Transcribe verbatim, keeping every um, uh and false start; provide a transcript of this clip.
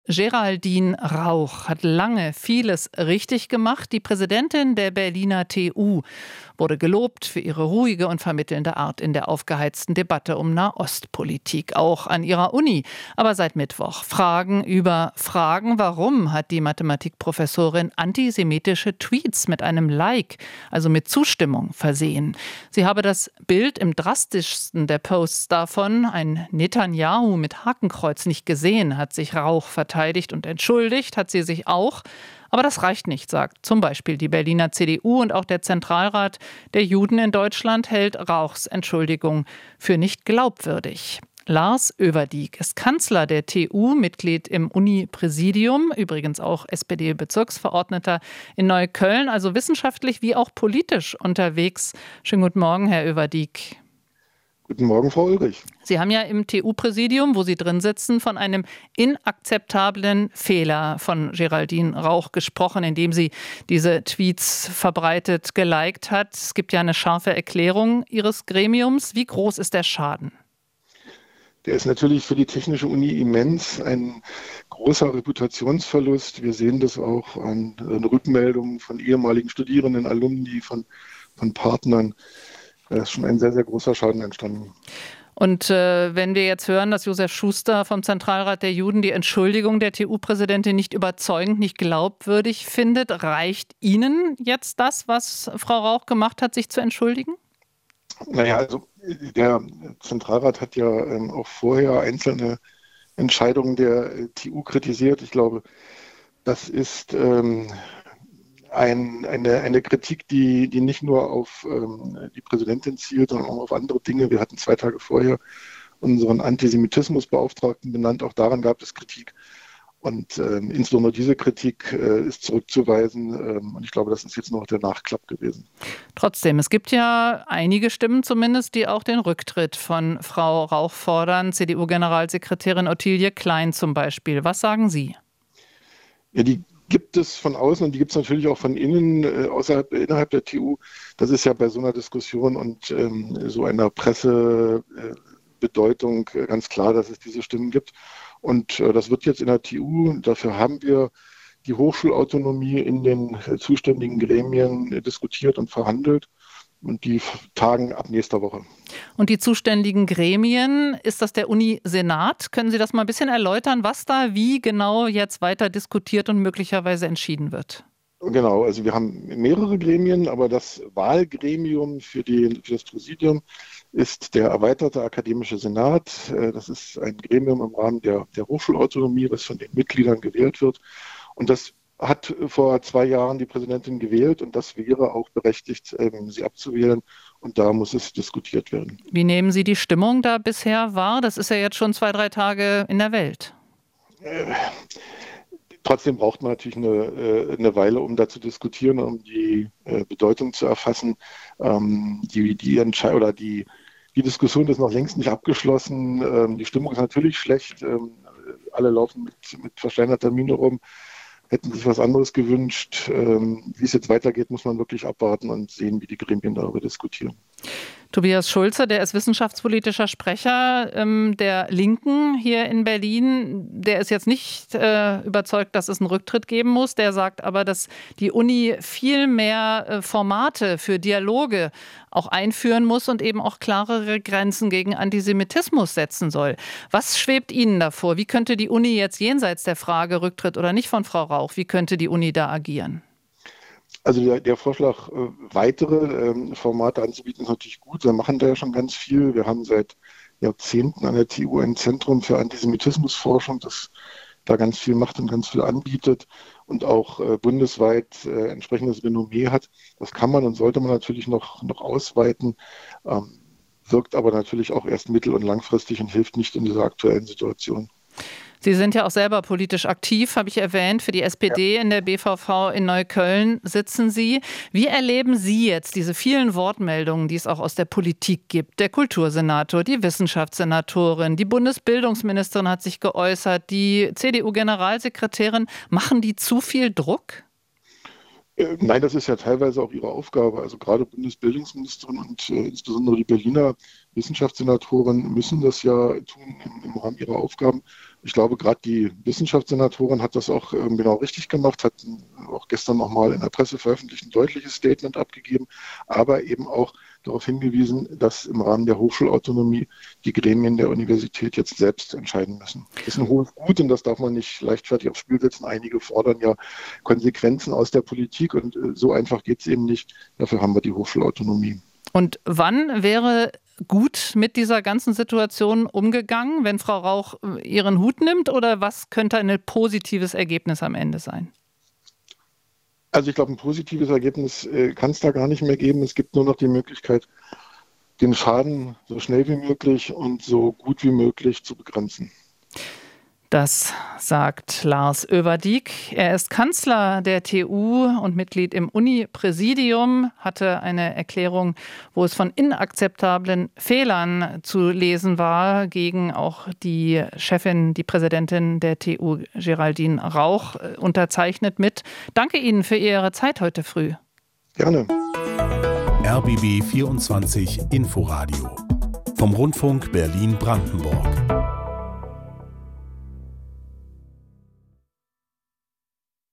Geraldine Rauch hat lange vieles richtig gemacht. Die Präsidentin der Berliner T U wurde gelobt für ihre ruhige und vermittelnde Art in der aufgeheizten Debatte um Nahostpolitik, auch an ihrer Uni. Aber seit Mittwoch Fragen über Fragen. Warum hat die Mathematikprofessorin antisemitische Tweets mit einem Like, also mit Zustimmung, versehen? Sie habe das Bild im drastischsten der Posts davon, ein Netanyahu mit Hakenkreuz, nicht gesehen, hat sich Rauch verteidigt und entschuldigt, hat sie sich auch. Aber das reicht nicht, sagt zum Beispiel die Berliner C D U, und auch der Zentralrat der Juden in Deutschland hält Rauchs Entschuldigung für nicht glaubwürdig. Lars Överdiek ist Kanzler der T U, Mitglied im Uni-Präsidium, übrigens auch S P D-Bezirksverordneter in Neukölln, also wissenschaftlich wie auch politisch unterwegs. Schönen guten Morgen, Herr Överdiek. Guten Morgen, Frau Ulrich. Sie haben ja im T U-Präsidium, wo Sie drin sitzen, von einem inakzeptablen Fehler von Geraldine Rauch gesprochen, indem sie diese Tweets verbreitet, geliked hat. Es gibt ja eine scharfe Erklärung Ihres Gremiums. Wie groß ist der Schaden? Der ist natürlich für die Technische Uni immens, ein großer Reputationsverlust. Wir sehen das auch an Rückmeldungen von ehemaligen Studierenden, Alumni, von, von Partnern. Da ist schon ein sehr, sehr großer Schaden entstanden. Und äh, wenn wir jetzt hören, dass Josef Schuster vom Zentralrat der Juden die Entschuldigung der T U-Präsidentin nicht überzeugend, nicht glaubwürdig findet, reicht Ihnen jetzt das, was Frau Rauch gemacht hat, sich zu entschuldigen? Naja, also der Zentralrat hat ja ähm, auch vorher einzelne Entscheidungen der äh, T U kritisiert. Ich glaube, das ist ähm, ein, eine, eine Kritik, die, die nicht nur auf ähm, die Präsidentin zielt, sondern auch auf andere Dinge. Wir hatten zwei Tage vorher unseren Antisemitismusbeauftragten benannt. Auch daran gab es Kritik. Und ähm, insbesondere diese Kritik äh, ist zurückzuweisen. Ähm, und ich glaube, das ist jetzt noch der Nachklapp gewesen. Trotzdem, es gibt ja einige Stimmen zumindest, die auch den Rücktritt von Frau Rauch fordern. C D U-Generalsekretärin Ottilie Klein zum Beispiel. Was sagen Sie? Ja, die gibt es von außen und die gibt es natürlich auch von innen, äh, außerhalb, innerhalb der T U. Das ist ja bei so einer Diskussion und ähm, so einer Pressebedeutung äh, ganz klar, dass es diese Stimmen gibt. Und äh, das wird jetzt in der T U, dafür haben wir die Hochschulautonomie in den äh, zuständigen Gremien äh, diskutiert und verhandelt. Und die tagen ab nächster Woche. Und die zuständigen Gremien, ist das der Uni-Senat? Können Sie das mal ein bisschen erläutern, was da wie genau jetzt weiter diskutiert und möglicherweise entschieden wird? Genau, also wir haben mehrere Gremien, aber das Wahlgremium für, die, für das Präsidium ist der erweiterte akademische Senat. Das ist ein Gremium im Rahmen der, der Hochschulautonomie, was von den Mitgliedern gewählt wird. Und das hat vor zwei Jahren die Präsidentin gewählt und das wäre auch berechtigt, sie abzuwählen. Und da muss es diskutiert werden. Wie nehmen Sie die Stimmung da bisher wahr? Das ist ja jetzt schon zwei, drei Tage in der Welt. Äh, trotzdem braucht man natürlich eine, eine Weile, um da zu diskutieren, um die äh, Bedeutung zu erfassen. Ähm, die, die Entscheidung oder die, die Diskussion ist noch längst nicht abgeschlossen. Ähm, die Stimmung ist natürlich schlecht. Ähm, alle laufen mit, mit versteinerter Miene rum. Hätten sich was anderes gewünscht. Ähm, wie es jetzt weitergeht, muss man wirklich abwarten und sehen, wie die Gremien darüber diskutieren. Tobias Schulze, der ist wissenschaftspolitischer Sprecher ähm, der Linken hier in Berlin. Der ist jetzt nicht äh, überzeugt, dass es einen Rücktritt geben muss. Der sagt aber, dass die Uni viel mehr äh, Formate für Dialoge auch einführen muss und eben auch klarere Grenzen gegen Antisemitismus setzen soll. Was schwebt Ihnen davor? Wie könnte die Uni jetzt jenseits der Frage Rücktritt oder nicht von Frau Rauch, wie könnte die Uni da agieren? Also der, der Vorschlag, äh, weitere ähm, Formate anzubieten, ist natürlich gut. Wir machen da ja schon ganz viel. Wir haben seit Jahrzehnten an der T U ein Zentrum für Antisemitismusforschung, das da ganz viel macht und ganz viel anbietet und auch äh, bundesweit äh, entsprechendes Renommee hat. Das kann man und sollte man natürlich noch, noch ausweiten, ähm, wirkt aber natürlich auch erst mittel- und langfristig und hilft nicht in dieser aktuellen Situation. Sie sind ja auch selber politisch aktiv, habe ich erwähnt. Für die S P D in der B V V in Neukölln sitzen Sie. Wie erleben Sie jetzt diese vielen Wortmeldungen, die es auch aus der Politik gibt? Der Kultursenator, die Wissenschaftssenatorin, die Bundesbildungsministerin hat sich geäußert, die C D U-Generalsekretärin. Machen die zu viel Druck? Äh, Nein, das ist ja teilweise auch ihre Aufgabe. Also gerade Bundesbildungsministerin und äh, insbesondere die Berliner Wissenschaftssenatorin müssen das ja tun im, im Rahmen ihrer Aufgaben. Ich glaube, gerade die Wissenschaftssenatorin hat das auch ähm, genau richtig gemacht, hat äh, auch gestern nochmal in der Presse veröffentlicht ein deutliches Statement abgegeben, aber eben auch darauf hingewiesen, dass im Rahmen der Hochschulautonomie die Gremien der Universität jetzt selbst entscheiden müssen. Das ist ein hohes Gut und das darf man nicht leichtfertig aufs Spiel setzen. Einige fordern ja Konsequenzen aus der Politik und äh, so einfach geht es eben nicht. Dafür haben wir die Hochschulautonomie. Und wann wäre gut mit dieser ganzen Situation umgegangen, wenn Frau Rauch ihren Hut nimmt, oder was könnte ein positives Ergebnis am Ende sein? Also ich glaube, ein positives Ergebnis äh, kann es da gar nicht mehr geben. Es gibt nur noch die Möglichkeit, den Schaden so schnell wie möglich und so gut wie möglich zu begrenzen. Das sagt Lars Överdiek. Er ist Kanzler der T U und Mitglied im Uni-Präsidium, hatte eine Erklärung, wo es von inakzeptablen Fehlern zu lesen war, gegen auch die Chefin, die Präsidentin der T U, Geraldine Rauch, unterzeichnet mit. Danke Ihnen für Ihre Zeit heute früh. Gerne. R B B vierundzwanzig Inforadio vom Rundfunk Berlin-Brandenburg.